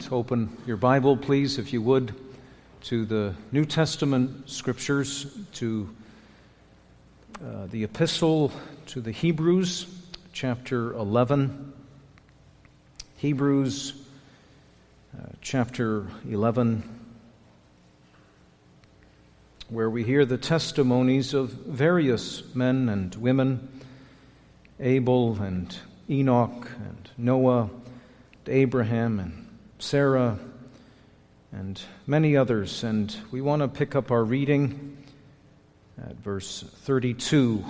Open your Bible, please, if you would, to the New Testament scriptures, to the epistle to the Hebrews, chapter 11. Hebrews, chapter 11, where we hear the testimonies of various men and women, Abel and Enoch and Noah, and Abraham and Sarah, and many others. And we want to pick up our reading at verse 32.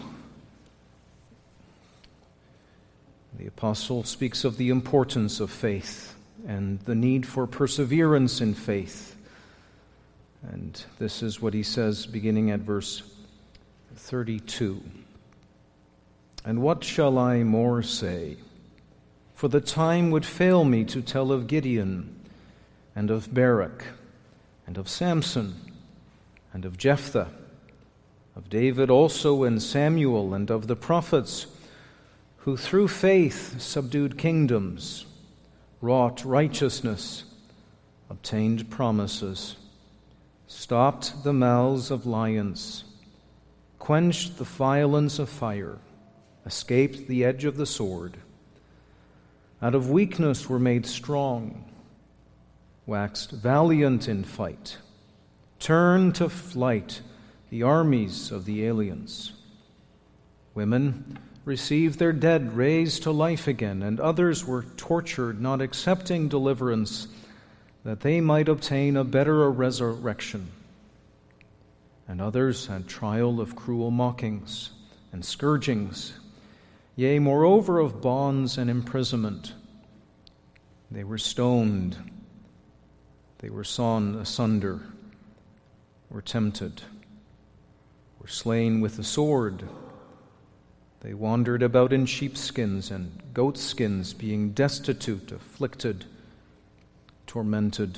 The apostle speaks of the importance of faith and the need for perseverance in faith. And this is what he says beginning at verse 32. And what shall I more say? For the time would fail me to tell of Gideon, and of Barak, and of Samson, and of Jephthah, of David also and Samuel, and of the prophets, who through faith subdued kingdoms, wrought righteousness, obtained promises, stopped the mouths of lions, quenched the violence of fire, escaped the edge of the sword, out of weakness were made strong, waxed valiant in fight, turned to flight the armies of the aliens. Women received their dead raised to life again, and others were tortured, not accepting deliverance, that they might obtain a better resurrection. And others had trial of cruel mockings and scourgings, yea, moreover, of bonds and imprisonment. They were stoned, they were sawn asunder, were tempted, were slain with the sword. They wandered about in sheepskins and goatskins, being destitute, afflicted, tormented,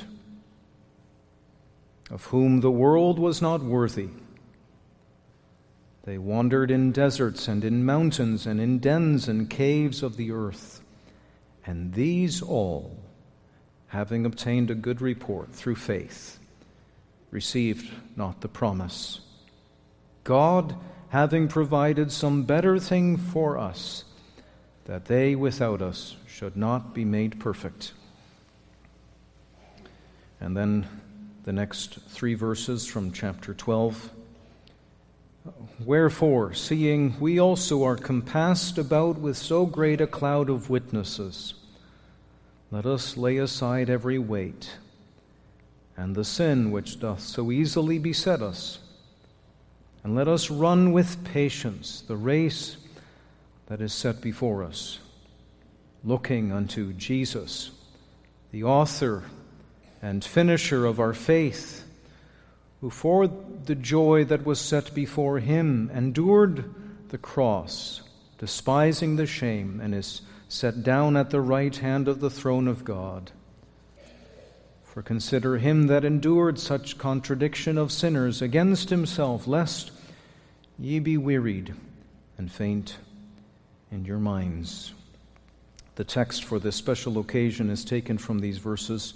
of whom the world was not worthy. They wandered in deserts and in mountains and in dens and caves of the earth. And these all, having obtained a good report through faith, received not the promise. God having provided some better thing for us, that they without us should not be made perfect. And then the next 3 verses from chapter 12. Wherefore, seeing we also are compassed about with so great a cloud of witnesses, let us lay aside every weight, and the sin which doth so easily beset us, and let us run with patience the race that is set before us, looking unto Jesus, the author and finisher of our faith, who for the joy that was set before him endured the cross, despising the shame, and is set down at the right hand of the throne of God. For consider him that endured such contradiction of sinners against himself, lest ye be wearied and faint in your minds. The text for this special occasion is taken from these verses.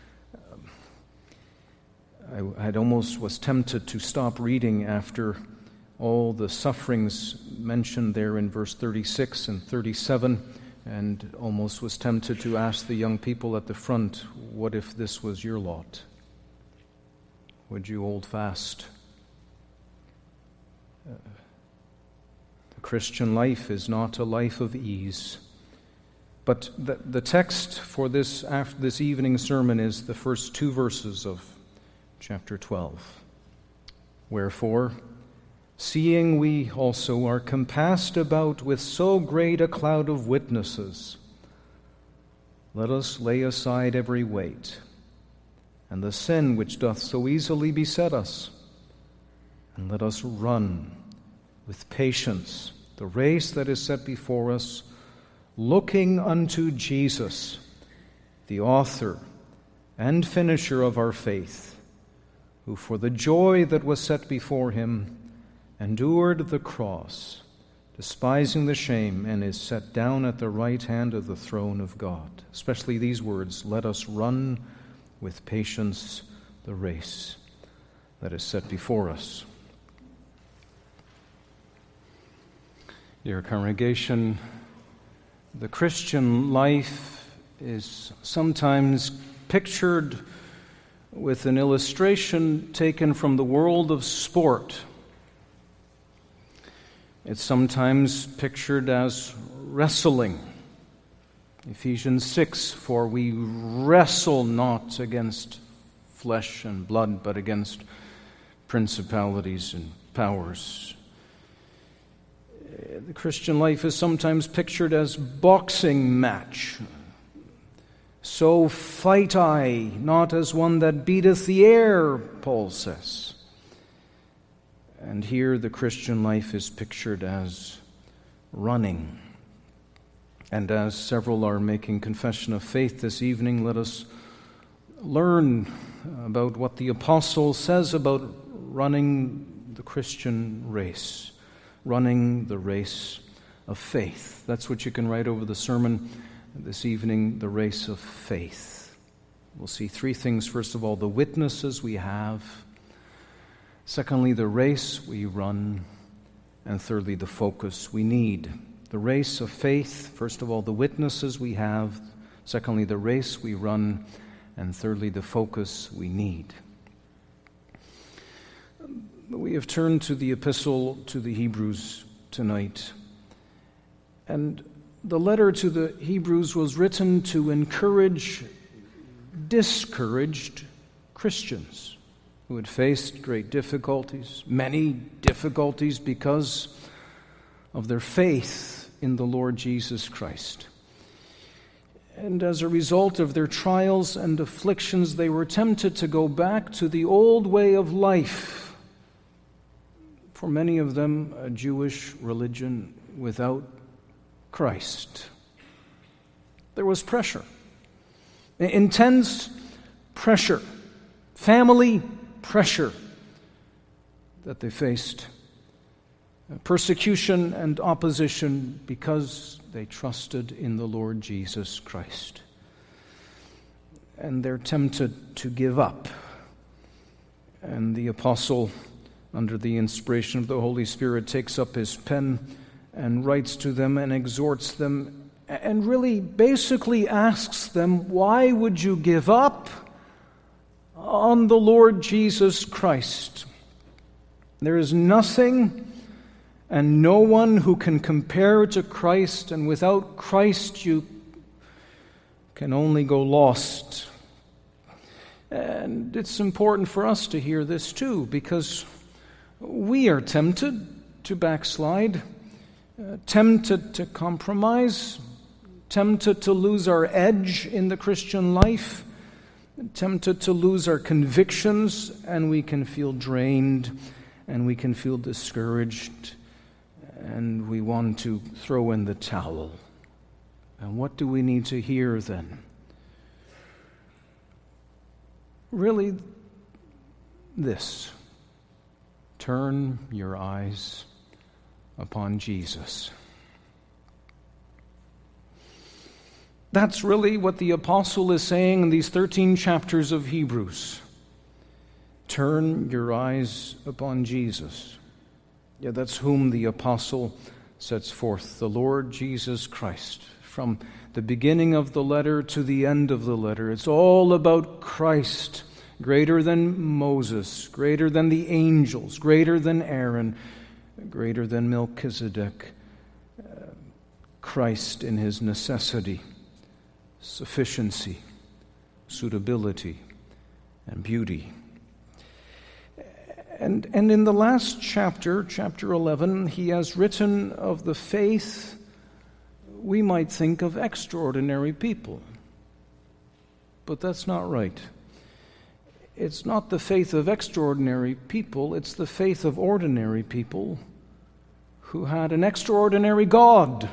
I almost was tempted to stop reading after all the sufferings mentioned there in verse 36 and 37, and almost was tempted to ask the young people at the front, what if this was your lot? Would you hold fast? The Christian life is not a life of ease. But the text for this evening sermon is the first 2 verses of chapter 12. Wherefore, seeing we also are compassed about with so great a cloud of witnesses, let us lay aside every weight, and the sin which doth so easily beset us, and let us run with patience the race that is set before us, looking unto Jesus, the author and finisher of our faith, who for the joy that was set before him endured the cross, despising the shame, and is set down at the right hand of the throne of God. Especially these words, let us run with patience the race that is set before us. Dear congregation, the Christian life is sometimes pictured with an illustration taken from the world of sport. It's sometimes pictured as wrestling. Ephesians 6, for we wrestle not against flesh and blood, but against principalities and powers. The Christian life is sometimes pictured as boxing match. So fight I, not as one that beateth the air, Paul says. And here the Christian life is pictured as running. And as several are making confession of faith this evening, let us learn about what the apostle says about running the Christian race, running the race of faith. That's what you can write over the sermon this evening, the race of faith. We'll see three things. First of all, the witnesses we have. Secondly, the race we run. And thirdly, the focus we need. The race of faith, first of all, the witnesses we have. Secondly, the race we run. And thirdly, the focus we need. We have turned to the epistle to the Hebrews tonight. And the letter to the Hebrews was written to encourage discouraged Christians who had faced great difficulties, many difficulties because of their faith in the Lord Jesus Christ. And as a result of their trials and afflictions, they were tempted to go back to the old way of life. For many of them, a Jewish religion without Christ. There was pressure, intense pressure, family pressure that they faced, persecution and opposition because they trusted in the Lord Jesus Christ. And they're tempted to give up. And the apostle, under the inspiration of the Holy Spirit, takes up his pen and writes to them and exhorts them and really basically asks them, why would you give up on the Lord Jesus Christ? There is nothing and no one who can compare to Christ, and without Christ you can only go lost. And it's important for us to hear this too, because we are tempted to backslide, tempted to compromise, tempted to lose our edge in the Christian life, tempted to lose our convictions, and we can feel drained, and we can feel discouraged, and we want to throw in the towel. And what do we need to hear then? Really, this. Turn your eyes upon Jesus. That's really what the apostle is saying in these 13 chapters of Hebrews. Turn your eyes upon Jesus. Yeah, that's whom the apostle sets forth, the Lord Jesus Christ. From the beginning of the letter to the end of the letter, it's all about Christ, greater than Moses, greater than the angels, greater than Aaron, greater than Melchizedek. Christ in his necessity, sufficiency, suitability, and beauty. And in the last chapter, chapter 11, he has written of the faith we might think of extraordinary people. But that's not right. It's not the faith of extraordinary people, it's the faith of ordinary people who had an extraordinary God,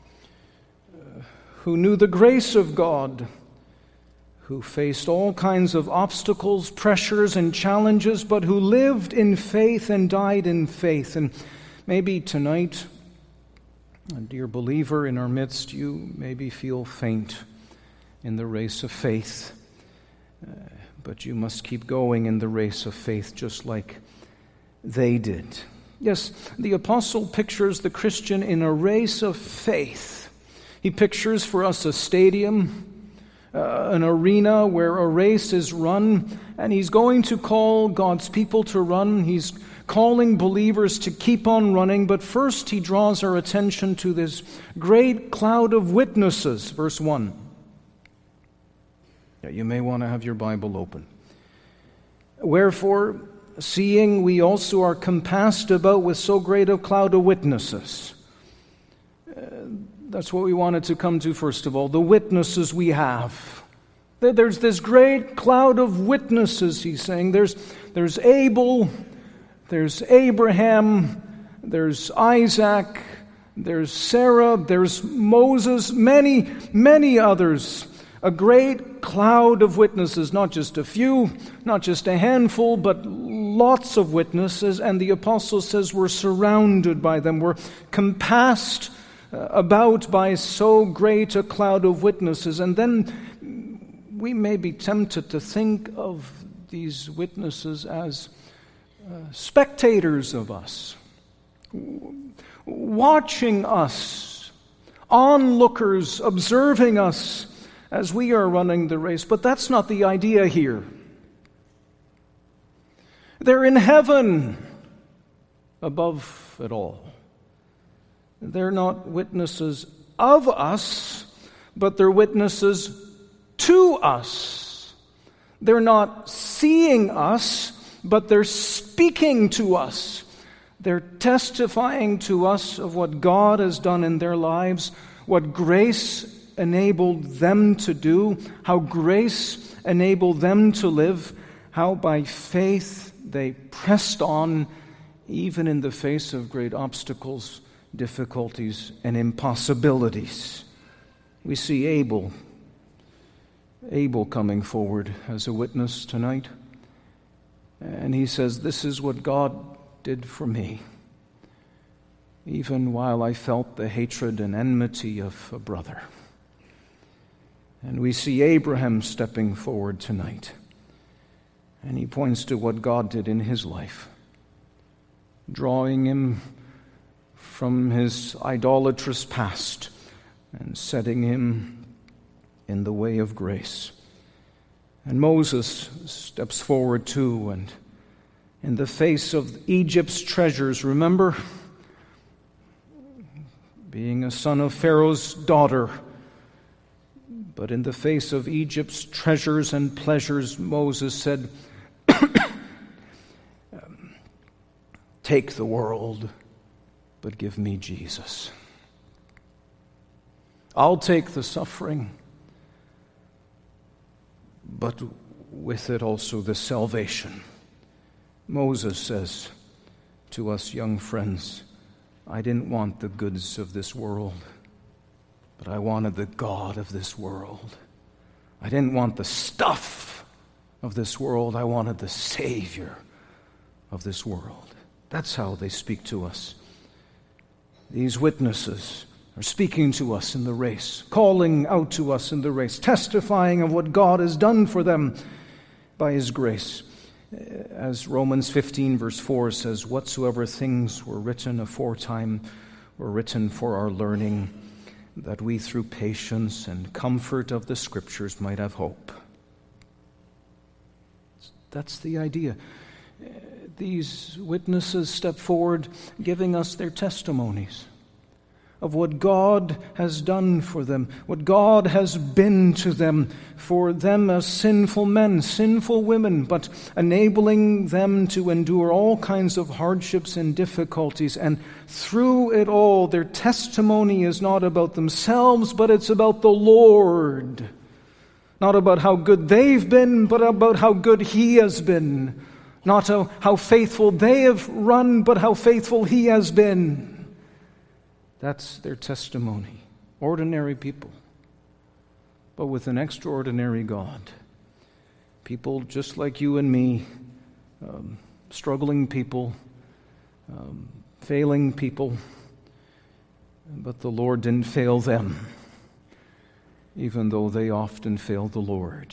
who knew the grace of God, who faced all kinds of obstacles, pressures, and challenges, but who lived in faith and died in faith. And maybe tonight And dear believer, in our midst, you maybe feel faint in the race of faith, but you must keep going in the race of faith just like they did. Yes, the apostle pictures the Christian in a race of faith. He pictures for us a stadium, an arena where a race is run, and he's going to call God's people to run. He's calling believers to keep on running, but first he draws our attention to this great cloud of witnesses. Verse 1. You may want to have your Bible open. Wherefore, seeing we also are compassed about with so great a cloud of witnesses. That's what we wanted to come to first of all, the witnesses we have. There's this great cloud of witnesses, he's saying. There's Abel, there's Abraham, there's Isaac, there's Sarah, there's Moses, many, many others. A great cloud of witnesses, not just a few, not just a handful, but lots of witnesses. And the apostle says we're surrounded by them. We're compassed about by so great a cloud of witnesses. And then we may be tempted to think of these witnesses as spectators of us, watching us, onlookers, observing us as we are running the race. But that's not the idea here. They're in heaven above it all. They're not witnesses of us, but they're witnesses to us. They're not seeing us, but they're speaking to us. They're testifying to us of what God has done in their lives, what grace enabled them to do, how grace enabled them to live, how by faith they pressed on, even in the face of great obstacles, difficulties, and impossibilities. We see Abel coming forward as a witness tonight. And he says, this is what God did for me, even while I felt the hatred and enmity of a brother. And we see Abraham stepping forward tonight. And he points to what God did in his life, drawing him from his idolatrous past and setting him in the way of grace. And Moses steps forward too, and in the face of Egypt's treasures, remember, being a son of Pharaoh's daughter, but in the face of Egypt's treasures and pleasures, Moses said, take the world, but give me Jesus. I'll take the suffering, but with it also the salvation. Moses says to us young friends, I didn't want the goods of this world, but I wanted the God of this world. I didn't want the stuff of this world. I wanted the Savior of this world. That's how they speak to us. These witnesses are speaking to us in the race, calling out to us in the race, testifying of what God has done for them by His grace. As Romans 15 verse 4 says, whatsoever things were written aforetime were written for our learning, that we through patience and comfort of the Scriptures might have hope. That's the idea. These witnesses step forward giving us their testimonies of what God has done for them, what God has been to them, for them as sinful men, sinful women, but enabling them to endure all kinds of hardships and difficulties. And through it all, their testimony is not about themselves, but it's about the Lord. Not about how good they've been, but about how good He has been. Not how faithful they have run, but how faithful He has been. That's their testimony. Ordinary people, but with an extraordinary God. People just like you and me, struggling people, failing people, But the Lord didn't fail them, even though they often failed the Lord.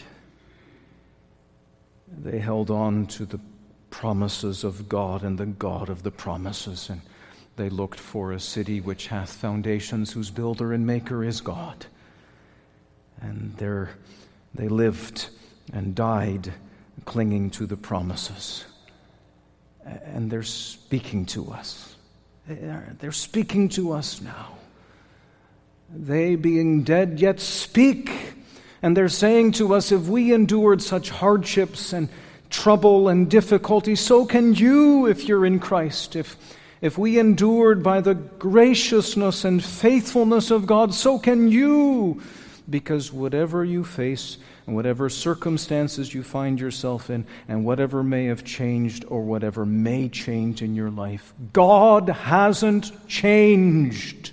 They held on to the promises of God and the God of the promises, and they looked for a city which hath foundations, whose builder and maker is God. And there they lived and died clinging to the promises. And they're speaking to us. They're speaking to us now. They, being dead, yet speak. And they're saying to us, if we endured such hardships and trouble and difficulty, so can you if you're in Christ. If we endured by the graciousness and faithfulness of God, so can you. Because whatever you face and whatever circumstances you find yourself in and whatever may have changed or whatever may change in your life, God hasn't changed.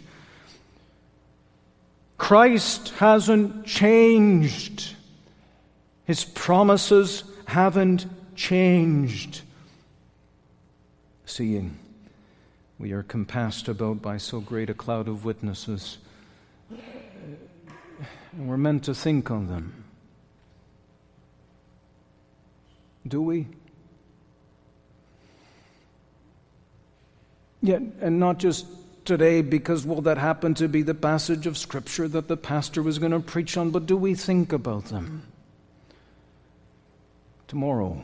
Christ hasn't changed. His promises haven't changed. Seeing we are compassed about by so great a cloud of witnesses, and we're meant to think on them. Do we? Yet, and not just today because, well, that happened to be the passage of Scripture that the pastor was going to preach on, but do we think about them? Tomorrow.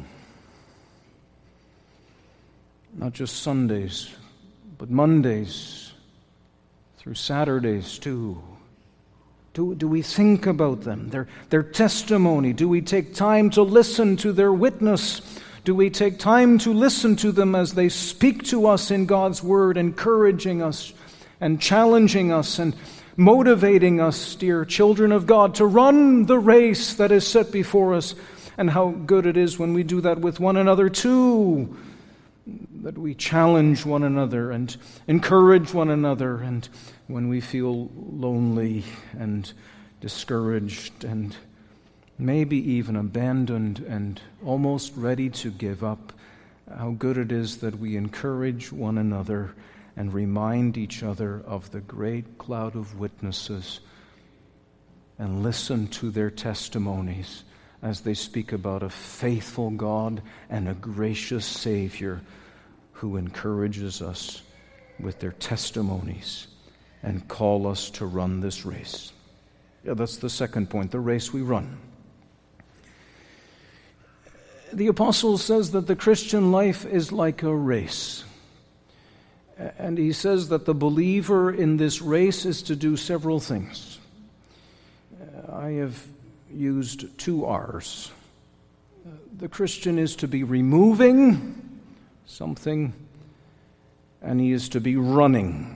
Not just Sundays, but Mondays, through Saturdays too. Do we think about them, their testimony? Do we take time to listen to their witness? Do we take time to listen to them as they speak to us in God's Word, encouraging us and challenging us and motivating us, dear children of God, to run the race that is set before us? And how good it is when we do that with one another too, that we challenge one another and encourage one another, and when we feel lonely and discouraged and maybe even abandoned and almost ready to give up, how good it is that we encourage one another and remind each other of the great cloud of witnesses and listen to their testimonies as they speak about a faithful God and a gracious Savior who encourages us with their testimonies and call us to run this race. Yeah, that's the second point, the race we run. The apostle says that the Christian life is like a race. And he says that the believer in this race is to do several things. I have used 2 R's. The Christian is to be removing something, and he is to be running.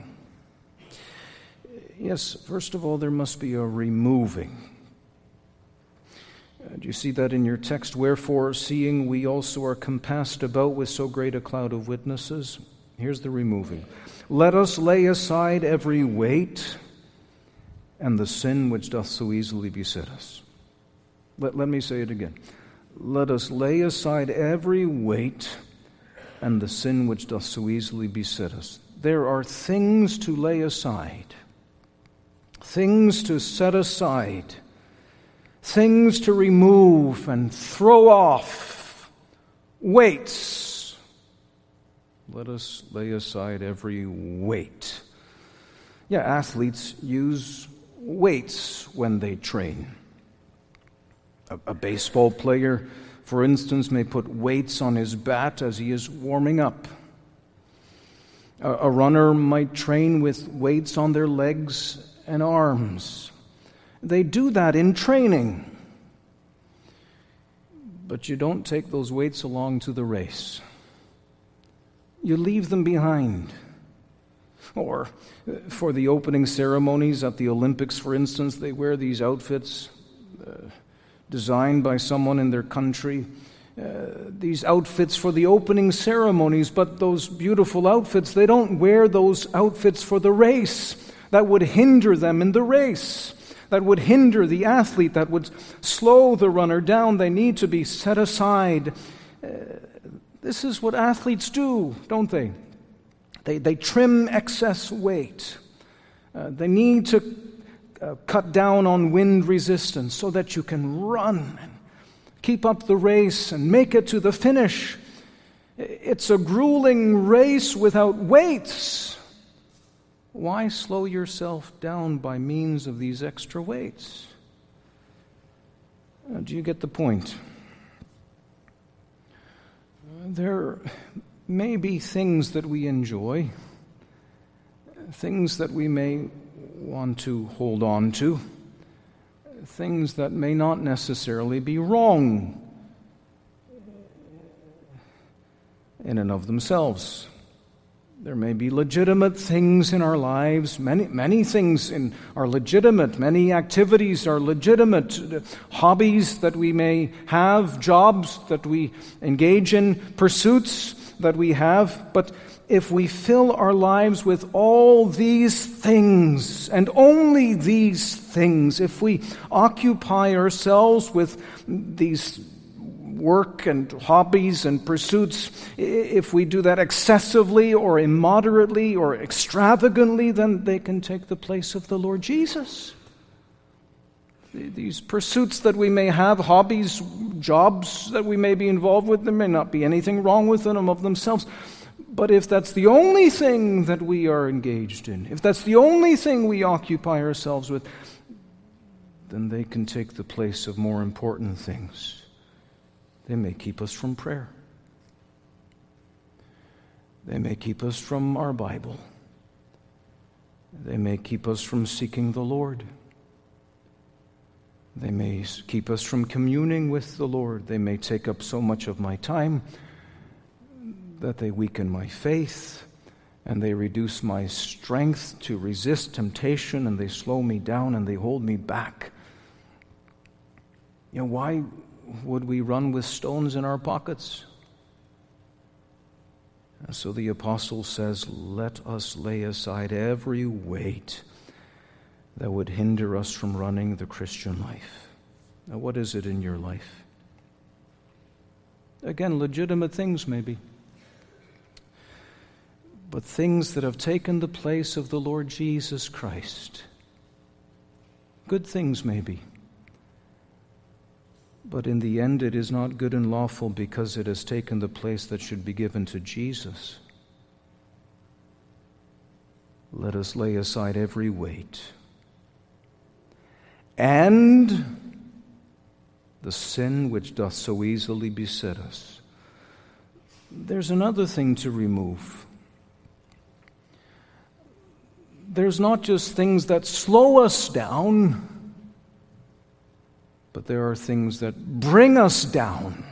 Yes, first of all, there must be a removing. Do you see that in your text? Wherefore, seeing we also are compassed about with so great a cloud of witnesses. Here's the removing. Let us lay aside every weight and the sin which doth so easily beset us. Let me say it again. Let us lay aside every weight and the sin which doth so easily beset us. There are things to lay aside, things to set aside, things to remove and throw off, weights. Let us lay aside every weight. Yeah, athletes use weights when they train. A baseball player, for instance, may put weights on his bat as he is warming up. A runner might train with weights on their legs and arms. They do that in training. But you don't take those weights along to the race. You leave them behind. Or for the opening ceremonies at the Olympics, for instance, they wear these outfits designed by someone in their country. These outfits for the opening ceremonies, but those beautiful outfits, they don't wear those outfits for the race. That would hinder them in the race. That would hinder the athlete. That would slow the runner down. They need to be set aside. This is what athletes do, don't they? They trim excess weight. They need to cut down on wind resistance so that you can run and keep up the race and make it to the finish. It's a grueling race without weights. Why slow yourself down by means of these extra weights? Do you get the point? There may be things that we enjoy, things that we may want to hold on to, things that may not necessarily be wrong in and of themselves. There may be legitimate things in our lives. Many things are legitimate. Many activities are legitimate. Hobbies that we may have, jobs that we engage in, pursuits that we have. But if we fill our lives with all these things, and only these things, if we occupy ourselves with these work and hobbies and pursuits, if we do that excessively or immoderately or extravagantly, then they can take the place of the Lord Jesus. These pursuits that we may have, hobbies, jobs that we may be involved with, there may not be anything wrong with them of themselves. But if that's the only thing that we are engaged in, if that's the only thing we occupy ourselves with, then they can take the place of more important things. They may keep us from prayer. They may keep us from our Bible. They may keep us from seeking the Lord. They may keep us from communing with the Lord. They may take up so much of my time that they weaken my faith and they reduce my strength to resist temptation, and they slow me down and they hold me back. Why would we run with stones in our pockets? And so the apostle says, let us lay aside every weight that would hinder us from running the Christian life. Now, what is it in your life? Again, legitimate things maybe, but things that have taken the place of the Lord Jesus Christ. Good things maybe, but in the end it is not good and lawful because it has taken the place that should be given to Jesus. Let us lay aside every weight and the sin which doth so easily beset us. There's another thing to remove. There's not just things that slow us down, but there are things that bring us down.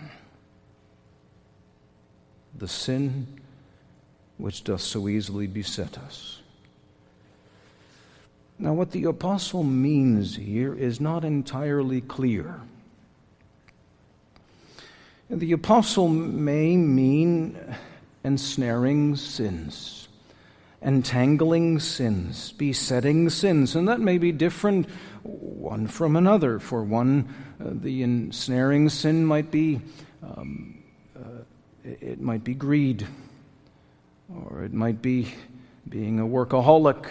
The sin which doth so easily beset us. Now, what the apostle means here is not entirely clear. The apostle may mean ensnaring sins, entangling sins, besetting sins, and that may be different one from another. For one, the ensnaring sin might be it might be greed, or it might be being a workaholic.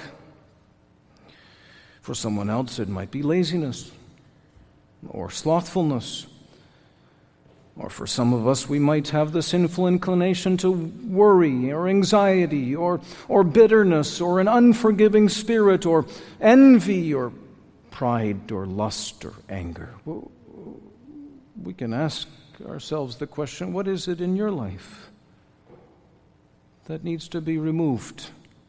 For someone else, it might be laziness or slothfulness. Or for some of us, we might have the sinful inclination to worry or anxiety or bitterness or an unforgiving spirit or envy or pride or lust or anger. We can ask ourselves the question, what is it in your life that needs to be removed?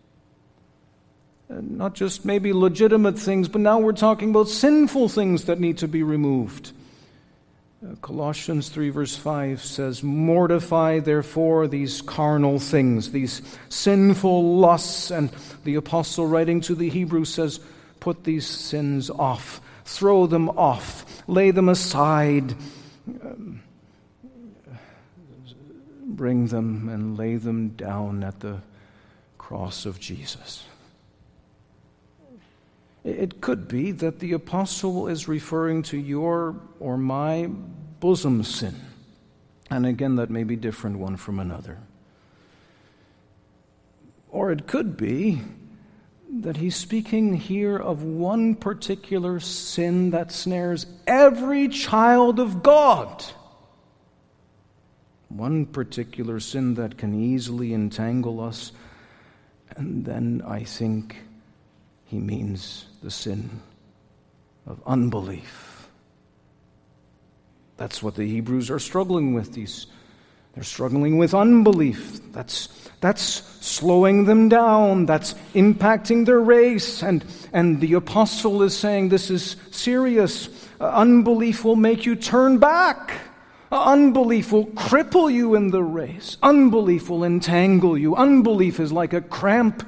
Not just maybe legitimate things, but now we're talking about sinful things that need to be removed. Colossians 3 verse 5 says, mortify therefore these carnal things, these sinful lusts. And the apostle writing to the Hebrews says, put these sins off, throw them off, lay them aside, bring them and lay them down at the cross of Jesus. It could be that the apostle is referring to your or my bosom sin. And again, that may be different one from another. Or it could be that he's speaking here of one particular sin that snares every child of God. One particular sin that can easily entangle us. And then I think he means the sin of unbelief. That's what the Hebrews are struggling with. They're struggling with unbelief. That's slowing them down. That's impacting their race. And the apostle is saying this is serious. Unbelief will make you turn back. Unbelief will cripple you in the race. Unbelief will entangle you. Unbelief is like a cramp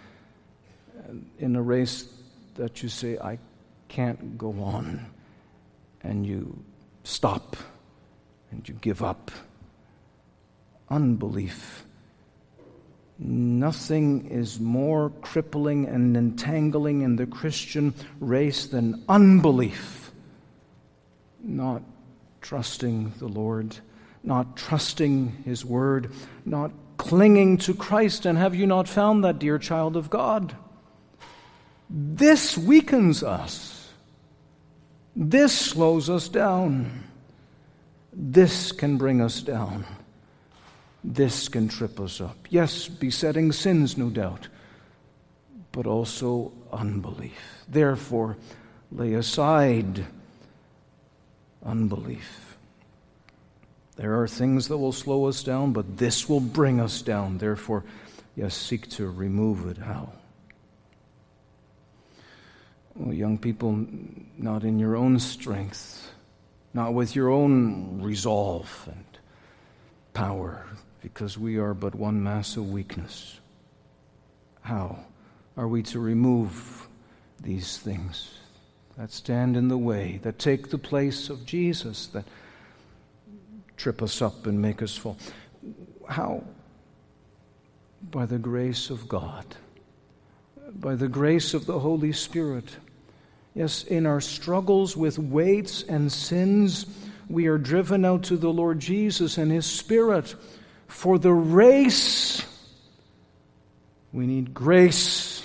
in a race that you say, I can't go on. And you stop and you give up. Unbelief. Nothing is more crippling and entangling in the Christian race than unbelief. Not trusting the Lord, not trusting His Word, not clinging to Christ. And have you not found that, dear child of God? This weakens us. This slows us down. This can bring us down. This can trip us up. Yes, besetting sins, no doubt, but also unbelief. Therefore, lay aside unbelief. There are things that will slow us down, but this will bring us down. Therefore, yes, seek to remove it. How? Well, young people, not in your own strength, not with your own resolve and power, because we are but one mass of weakness. How are we to remove these things that stand in the way, that take the place of Jesus, that trip us up and make us fall? How? By the grace of God, by the grace of the Holy Spirit. Yes, in our struggles with weights and sins, we are driven out to the Lord Jesus and His Spirit. For the race, we need grace.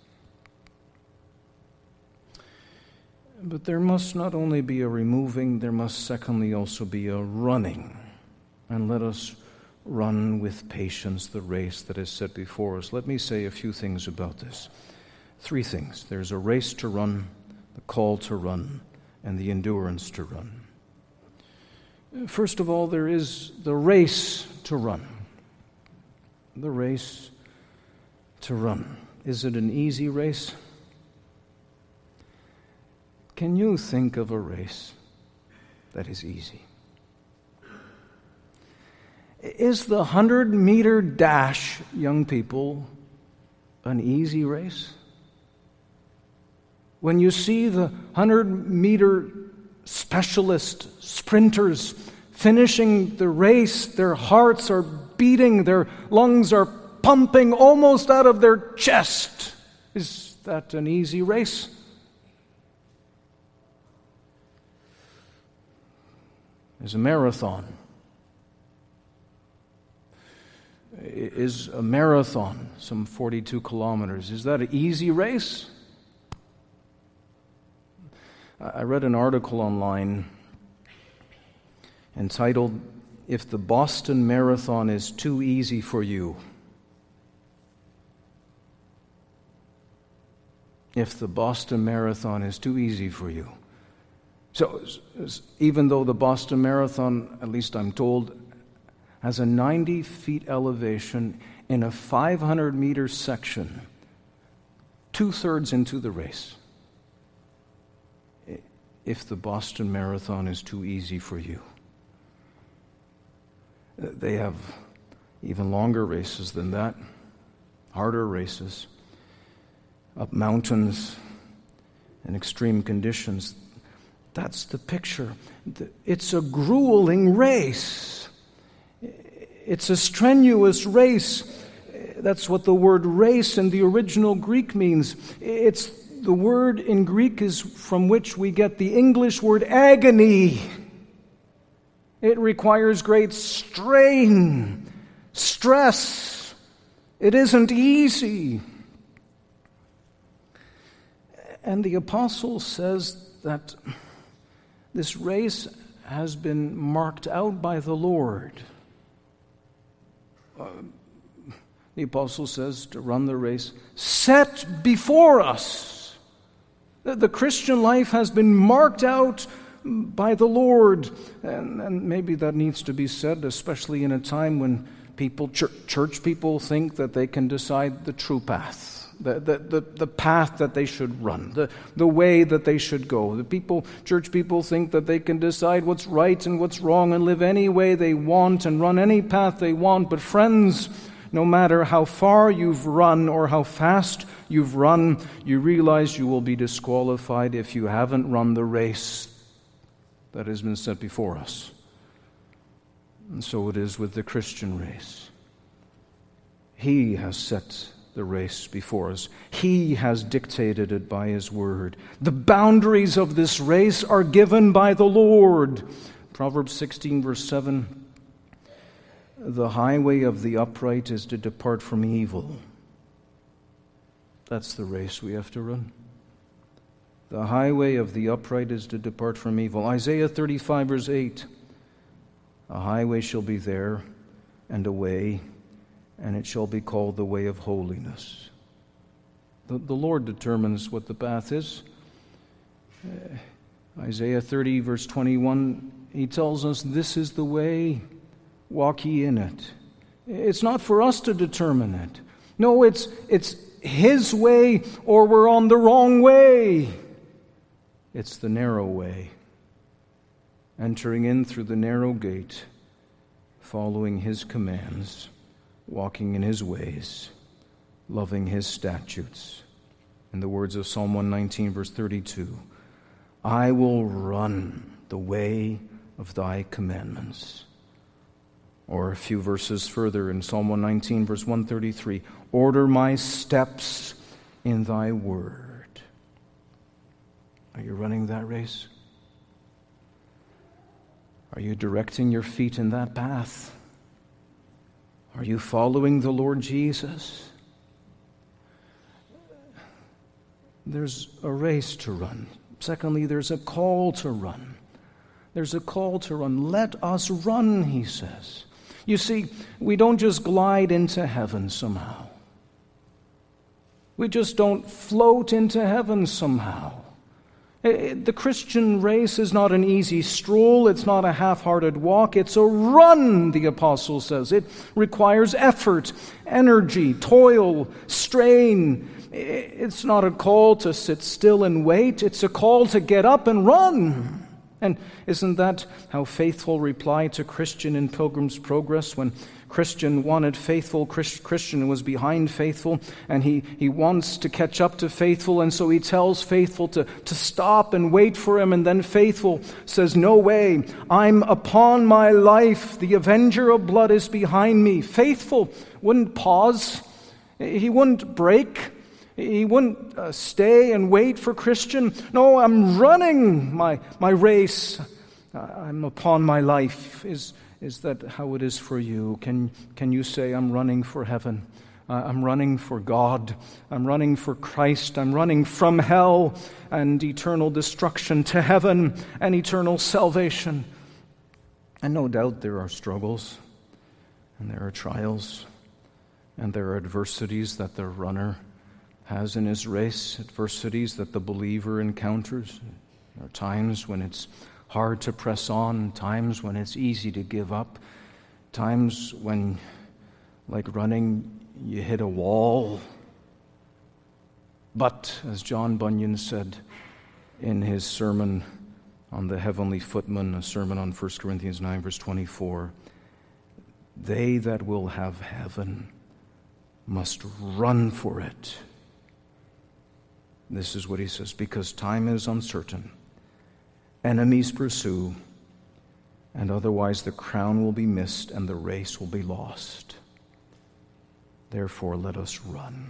But there must not only be a removing, there must secondly also be a running. And let us run with patience the race that is set before us. Let me say a few things about this. 3 things. There's a race to run, the call to run, and the endurance to run. First of all, there is the race to run. The race to run. Is it an easy race? Can you think of a race that is easy? Is the 100-meter dash, young people, an easy race? When you see the 100-meter specialist sprinters finishing the race, their hearts are beating, their lungs are pumping almost out of their chest. Is that an easy race? Is a marathon. Is a marathon, some 42 kilometers, is that an easy race? I read an article online entitled, "If the Boston Marathon is Too Easy for You." If the Boston Marathon is too easy for you. So, even though the Boston Marathon, at least I'm told, has a 90 feet elevation in a 500-meter section, 2/3 into the race. If the Boston Marathon is too easy for you. They have even longer races than that, harder races, up mountains in extreme conditions. That's the picture. It's a grueling race. It's a strenuous race. That's what the word race in the original Greek means. The word in Greek is from which we get the English word agony. It requires great strain, stress. It isn't easy. And the apostle says that this race has been marked out by the Lord. The apostle says to run the race set before us. The Christian life has been marked out by the Lord. And maybe that needs to be said, especially in a time when church people think that they can decide the true path, the path that they should run, the way that they should go. Church people think that they can decide what's right and what's wrong and live any way they want and run any path they want. But friends, no matter how far you've run or how fast you've run, you realize you will be disqualified if you haven't run the race that has been set before us. And so it is with the Christian race. He has set the race before us. He has dictated it by His Word. The boundaries of this race are given by the Lord. Proverbs 16, verse 7, the highway of the upright is to depart from evil. That's the race we have to run. The highway of the upright is to depart from evil. Isaiah 35, verse 8, a highway shall be there, and a way, and it shall be called the way of holiness. The Lord determines what the path is. Isaiah 30, verse 21, He tells us, this is the way, walk ye in it. It's not for us to determine it. No, it's His way, or we're on the wrong way. It's the narrow way. Entering in through the narrow gate, following His commands, walking in His ways, loving His statutes. In the words of Psalm 119, verse 32, I will run the way of Thy commandments. Or a few verses further in Psalm 119, verse 133, order my steps in Thy word. Are you running that race? Are you directing your feet in that path? Are you following the Lord Jesus? There's a race to run. Secondly, there's a call to run. There's a call to run. Let us run, He says. You see, we don't just glide into heaven somehow. We just don't float into heaven somehow. The Christian race is not an easy stroll. It's not a half-hearted walk. It's a run, the apostle says. It requires effort, energy, toil, strain. It's not a call to sit still and wait. It's a call to get up and run. And isn't that how Faithful replied to Christian in Pilgrim's Progress when Christian wanted Faithful? Christian was behind Faithful, and he wants to catch up to Faithful, and so he tells Faithful to stop and wait for him, and then Faithful says, no way, I'm upon my life, the avenger of blood is behind me. Faithful wouldn't pause, he wouldn't break, he wouldn't stay and wait for Christian. No, I'm running my race. I'm upon my life. Is that how it is for you? Can you say, I'm running for heaven? I'm running for God. I'm running for Christ. I'm running from hell and eternal destruction to heaven and eternal salvation. And no doubt there are struggles and there are trials and there are adversities that the runner has in his race, adversities that the believer encounters. There are times when it's hard to press on, times when it's easy to give up, times when, like running, you hit a wall. But, as John Bunyan said in his sermon on the Heavenly Footman, a sermon on 1 Corinthians 9, verse 24, they that will have heaven must run for it. This is what he says, because time is uncertain. Enemies pursue, and otherwise the crown will be missed and the race will be lost. Therefore, let us run.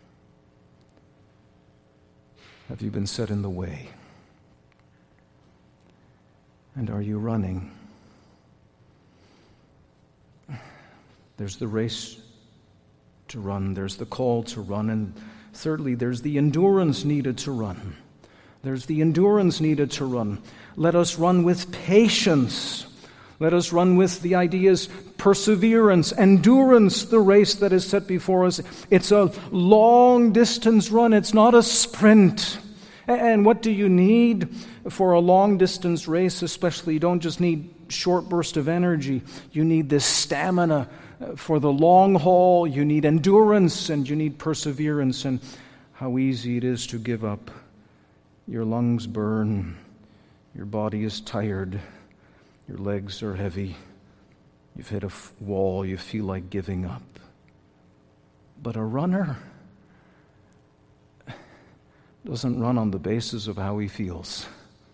Have you been set in the way? And are you running? There's the race to run, there's the call to run, and thirdly, there's the endurance needed to run. There's the endurance needed to run. Let us run with patience. Let us run with the ideas perseverance, endurance, the race that is set before us. It's a long distance run. It's not a sprint. And what do you need for a long distance race especially? You don't just need short burst of energy. You need this stamina for the long haul. You need endurance and you need perseverance. And how easy it is to give up. Your lungs burn. Your body is tired. Your legs are heavy. You've hit a wall. You feel like giving up. But a runner doesn't run on the basis of how he feels.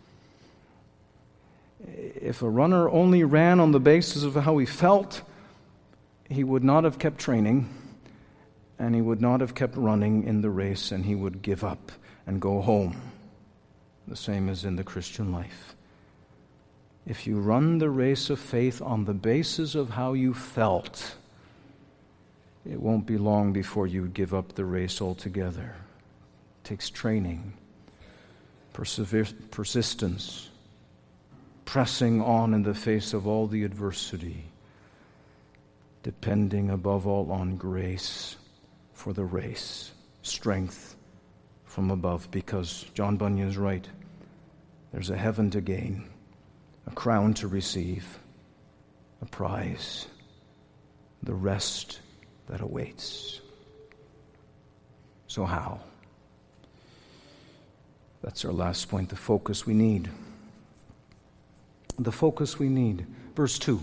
If a runner only ran on the basis of how he felt, he would not have kept training, and he would not have kept running in the race, and he would give up and go home. The same as in the Christian life. If you run the race of faith on the basis of how you felt, it won't be long before you give up the race altogether. It takes training, persistence, pressing on in the face of all the adversity, depending above all on grace for the race, strength from above, because John Bunyan is right. There's a heaven to gain, a crown to receive, a prize, the rest that awaits. So how? That's our last point, the focus we need. The focus we need. Verse 2.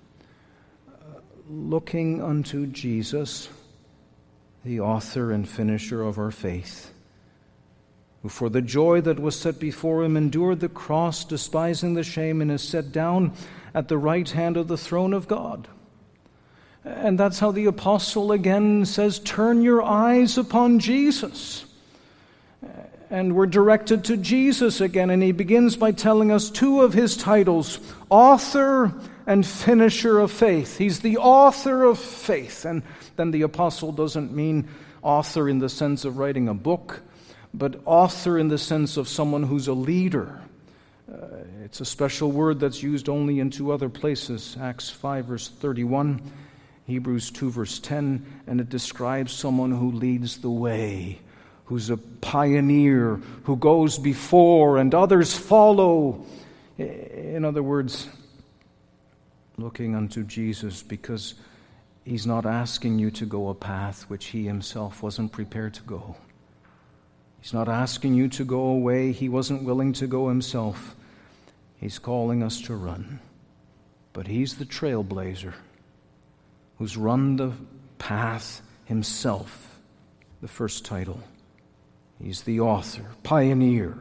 Looking unto Jesus, the author and finisher of our faith, who for the joy that was set before him endured the cross, despising the shame, and is set down at the right hand of the throne of God. And that's how the apostle again says, turn your eyes upon Jesus. And we're directed to Jesus again, and he begins by telling us two of his titles, author and finisher of faith. He's the author of faith. And then the apostle doesn't mean author in the sense of writing a book, but author in the sense of someone who's a leader. It's a special word that's used only in two other places, Acts 5, verse 31, Hebrews 2, verse 10, and it describes someone who leads the way, who's a pioneer, who goes before and others follow. In other words, looking unto Jesus, because he's not asking you to go a path which he himself wasn't prepared to go. He's not asking you to go away he wasn't willing to go himself. He's calling us to run. But he's the trailblazer who's run the path himself, the first title. He's the author, pioneer,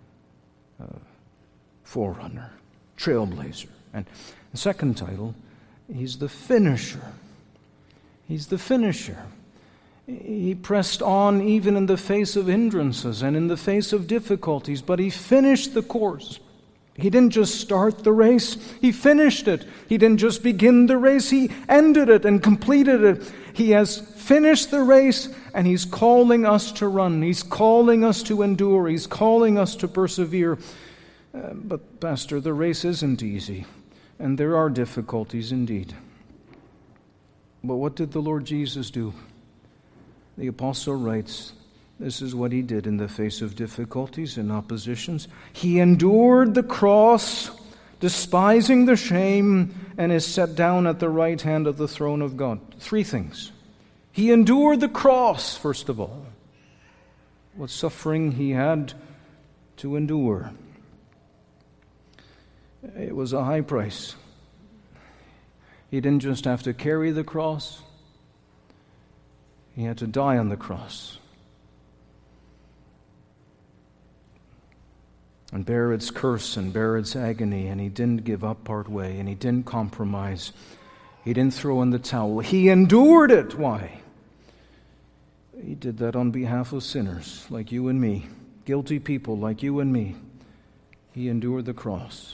forerunner, trailblazer. And the second title, he's the finisher. He's the finisher. He pressed on even in the face of hindrances and in the face of difficulties, but he finished the course. He didn't just start the race, he finished it. He didn't just begin the race, he ended it and completed it. He has finished the race, and he's calling us to run. He's calling us to endure. He's calling us to persevere. But, Pastor, the race isn't easy, and there are difficulties indeed. But what did the Lord Jesus do? The apostle writes, this is what he did in the face of difficulties and oppositions. He endured the cross, despising the shame, and is set down at the right hand of the throne of God. Three things. He endured the cross, first of all. What suffering he had to endure. It was a high price. He didn't just have to carry the cross. He had to die on the cross and bear its curse and bear its agony, and he didn't give up part way, and he didn't compromise. He didn't throw in the towel. He endured it. Why? He did that on behalf of sinners like you and me, guilty people like you and me. He endured the cross.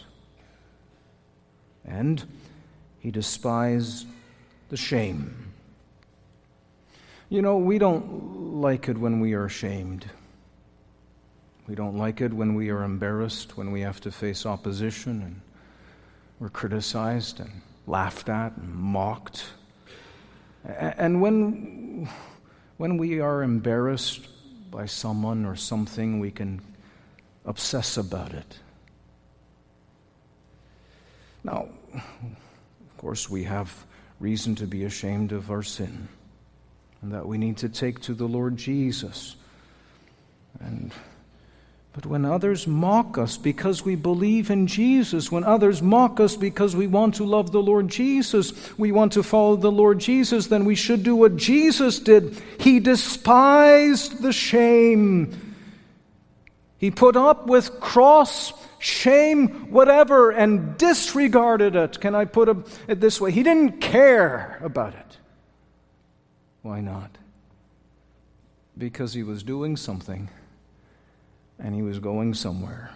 And he despised the shame. You know, we don't like it when we are shamed. We don't like it when we are embarrassed, when we have to face opposition and we're criticized and laughed at and mocked. And when we are embarrassed by someone or something, we can obsess about it. Now, of course, we have reason to be ashamed of our sin, and that we need to take to the Lord Jesus. But when others mock us because we believe in Jesus, when others mock us because we want to love the Lord Jesus, we want to follow the Lord Jesus, then we should do what Jesus did. He despised the shame. He put up with cross, shame, whatever, and disregarded it. Can I put it this way? He didn't care about it. Why not? Because he was doing something. And he was going somewhere.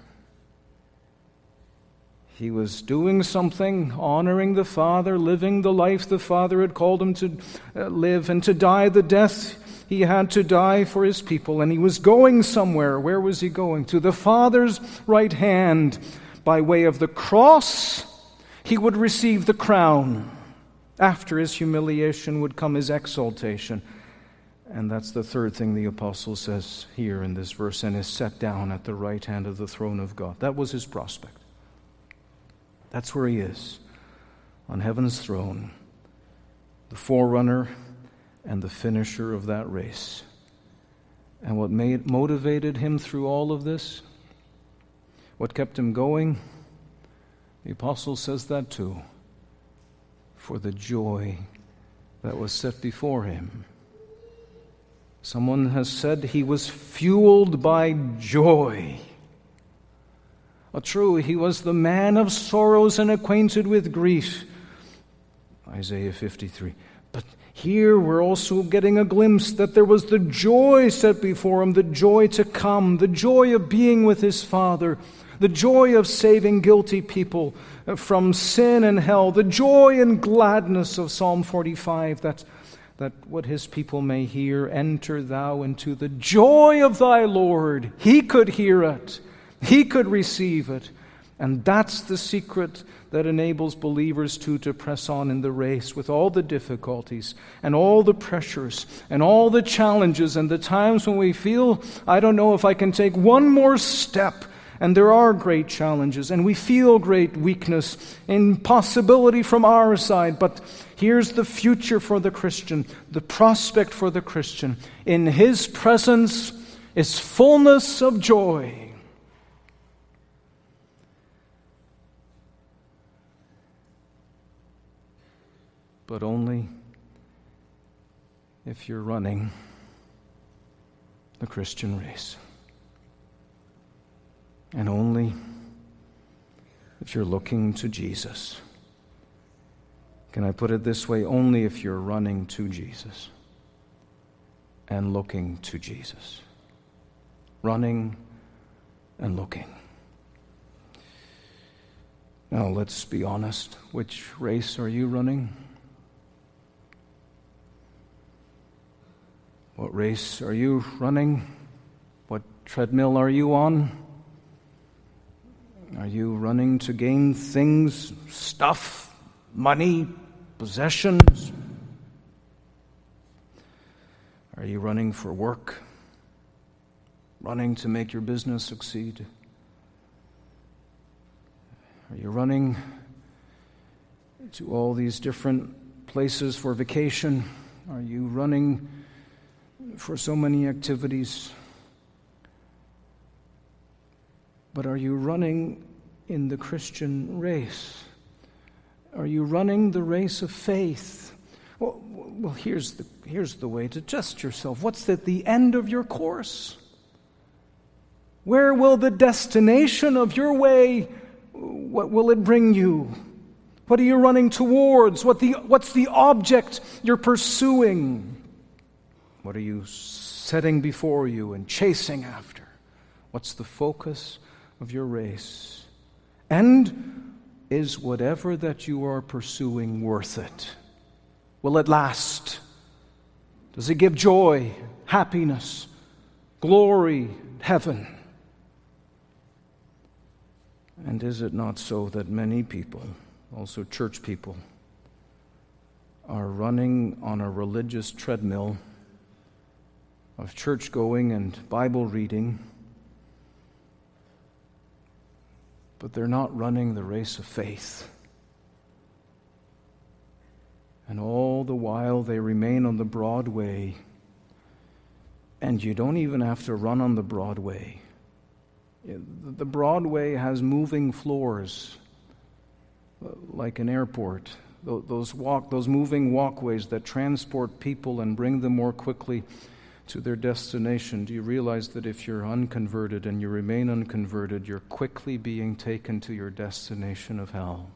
He was doing something, honoring the Father, living the life the Father had called him to live, and to die the death he had to die for his people. And he was going somewhere. Where was he going? To the Father's right hand. By way of the cross, he would receive the crown. After his humiliation would come his exaltation. And that's the third thing the apostle says here in this verse, and is set down at the right hand of the throne of God. That was his prospect. That's where he is, on heaven's throne, the forerunner and the finisher of that race. And what motivated him through all of this, what kept him going, the apostle says that too, for the joy that was set before him. Someone has said he was fueled by joy. True, he was the man of sorrows and acquainted with grief. Isaiah 53. But here we're also getting a glimpse that there was the joy set before him, the joy to come, the joy of being with his Father, the joy of saving guilty people from sin and hell, the joy and gladness of Psalm 45, that what his people may hear, enter thou into the joy of thy Lord. He could hear it. He could receive it. And that's the secret that enables believers to press on in the race with all the difficulties and all the pressures and all the challenges and the times when we feel, I don't know if I can take one more step. And there are great challenges, and we feel great weakness, impossibility from our side. But here's the future for the Christian, the prospect for the Christian. In his presence is fullness of joy. But only if you're running the Christian race. And only if you're looking to Jesus. Can I put it this way? Only if you're running to Jesus and looking to Jesus. Running and looking. Now let's be honest. Which race are you running? What race are you running? What treadmill are you on? Are you running to gain things, stuff, money, possessions? Are you running for work? Running to make your business succeed? Are you running to all these different places for vacation? Are you running for so many activities? But are you running in the Christian race? Are you running the race of faith? Well, here's the way to test yourself. What's at the end of your course? Where will the destination of your way, what will it bring you? What are you running towards? What's the object you're pursuing? What are you setting before you and chasing after? What's the focus of your race? And is whatever that you are pursuing worth it? Will it last? Does it give joy, happiness, glory, heaven? And is it not so that many people, also church people, are running on a religious treadmill of church going and Bible reading, but they're not running the race of faith? And all the while they remain on the broad way, and you don't even have to run on the broad way. The Broadway has moving floors, like an airport. Those moving walkways that transport people and bring them more quickly to their destination. Do you realize that if you're unconverted and you remain unconverted, you're quickly being taken to your destination of hell?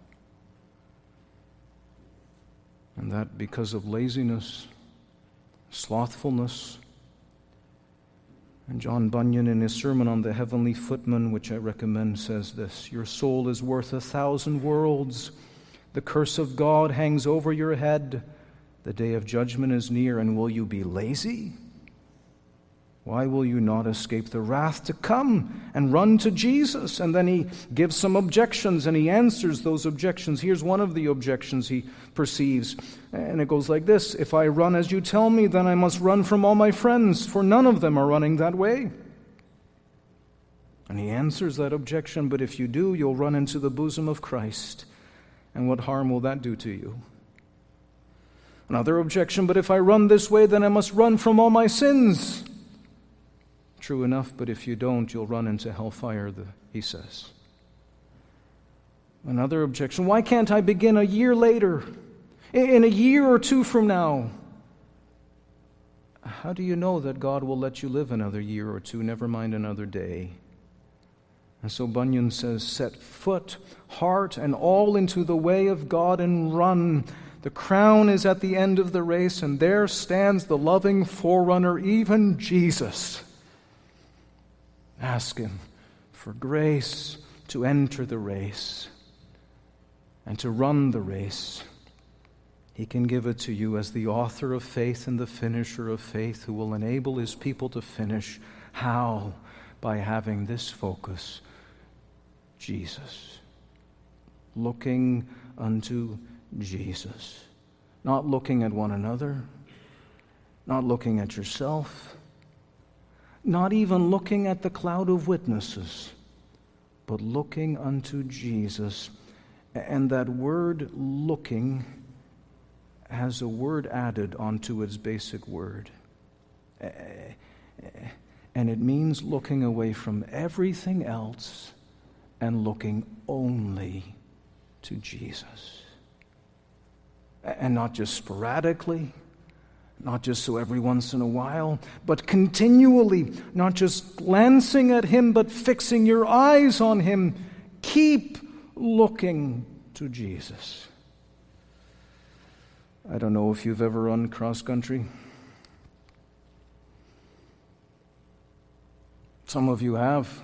And that because of laziness, slothfulness. And John Bunyan, in his sermon on the Heavenly Footman, which I recommend, says this: "Your soul is worth 1,000 worlds. The curse of God hangs over your head. The day of judgment is near, and will you be lazy? Why will you not escape the wrath to come and run to Jesus?" And then he gives some objections, and he answers those objections. Here's one of the objections he perceives, and it goes like this: "If I run as you tell me, then I must run from all my friends, for none of them are running that way." And he answers that objection: "But if you do, you'll run into the bosom of Christ. And what harm will that do to you?" Another objection: "But if I run this way, then I must run from all my sins." True enough, but if you don't, you'll run into hellfire, he says. Another objection: "Why can't I begin a year later, in a year or two from now?" How do you know that God will let you live another year or two, never mind another day? And so Bunyan says, "Set foot, heart, and all into the way of God and run. The crown is at the end of the race, and there stands the loving forerunner, even Jesus. Ask him for grace to enter the race and to run the race. He can give it to you as the author of faith and the finisher of faith, who will enable his people to finish. How? By having this focus: Jesus. Looking unto Jesus. Not looking at one another, not looking at yourself, not even looking at the cloud of witnesses, but looking unto Jesus. And that word looking has a word added onto its basic word. And it means looking away from everything else and looking only to Jesus. And not just sporadically, not just so every once in a while, but continually, not just glancing at him, but fixing your eyes on him. Keep looking to Jesus. I don't know if you've ever run cross country. Some of you have.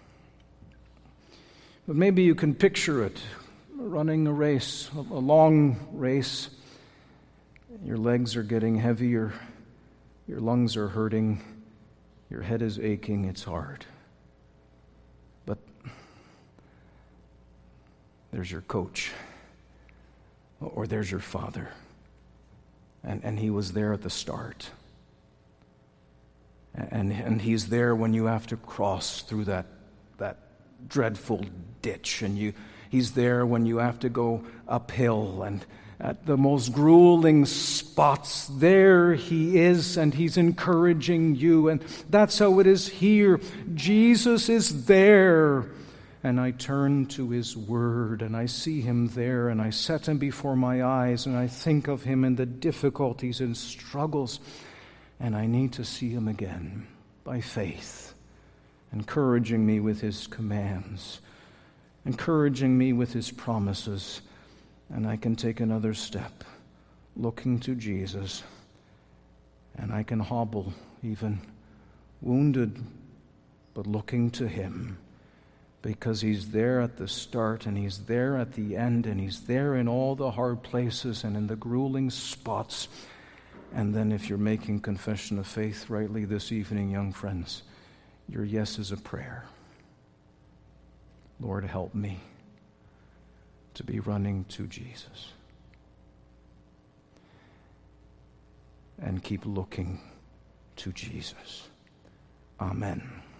But maybe you can picture it, running a race, a long race. Your legs are getting heavier, your lungs are hurting, your head is aching, it's hard. But there's your coach, or there's your father, and he was there at the start. And he's there when you have to cross through that dreadful ditch, and he's there when you have to go uphill, and at the most grueling spots, there he is, and he's encouraging you. And that's how it is here. Jesus is there. And I turn to his word, and I see him there, and I set him before my eyes, and I think of him in the difficulties and struggles, and I need to see him again by faith, encouraging me with his commands, encouraging me with his promises. And I can take another step, looking to Jesus, and I can hobble, even wounded, but looking to him, because he's there at the start, and he's there at the end, and he's there in all the hard places and in the grueling spots. And then if you're making confession of faith rightly this evening, young friends, your yes is a prayer. Lord, help me to be running to Jesus and keep looking to Jesus. Amen.